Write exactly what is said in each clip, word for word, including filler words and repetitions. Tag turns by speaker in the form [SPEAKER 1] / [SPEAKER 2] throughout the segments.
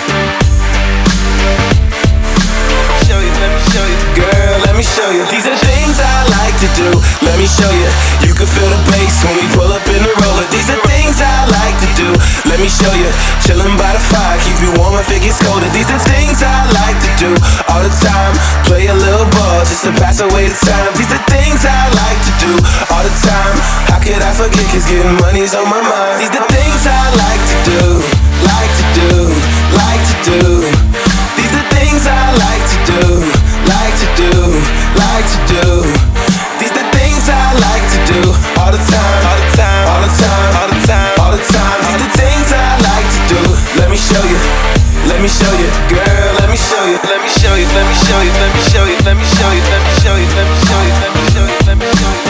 [SPEAKER 1] Show you, let me show you. Girl, let me show you. These are things I like to do. Let me show you. You can feel the bass when we pull up in the Rover. These are things I like to do. Let me show you. Chillin' by the fire, keep you warm if it gets colder. These are things I like to do all the time. Play a little ball just to pass away the time. These are things I like to do all the time. How could I forget? Cause getting money's on my mind. These are things I like to do, like to do, like to do. These are things I like to do, like to do, like to do. These are things I like to do all the time, all the time, all the time, all the time, all the time. These are things I like to do. Let me show you, let me show you, girl. Let me show you, let me show you, let me show you, let me show you, let me show you, let me show you, let me show you, let me show you, let me show you.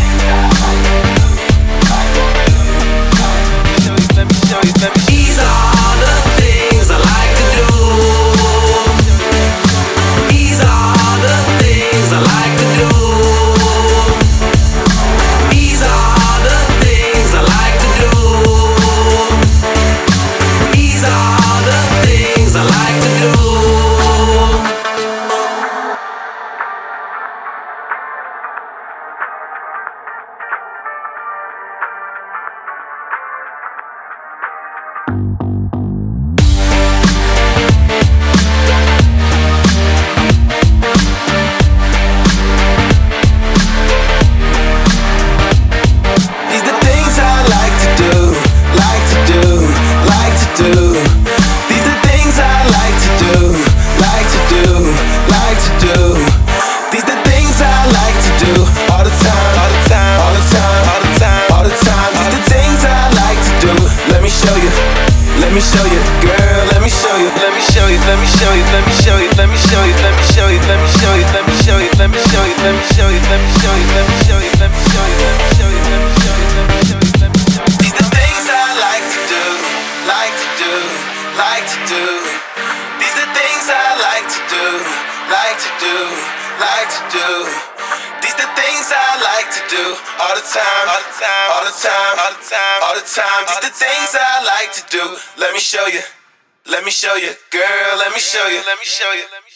[SPEAKER 1] Let me show you, let me.
[SPEAKER 2] These are the things I like to do. These are the things I like to do. These are the things I like to do. These are the things I like to do.
[SPEAKER 1] Let me show you, girl, let me show you, let me show you, let me show you, let me show you, let me show you, let me show you, let me show you, let me show you, let me show you, let me show you, let me show you, let me show you, let me show you, let me show you, let me show you, let me show you, let me show you. These are things I like to do, like to do, like to do. These are things I like to do, like to do, like to do. These are things I like to do all the time, all the time, all the time, all the time, all the time. These are things I like to do. Let me show you, let me show you, girl, let me show you, let me show you.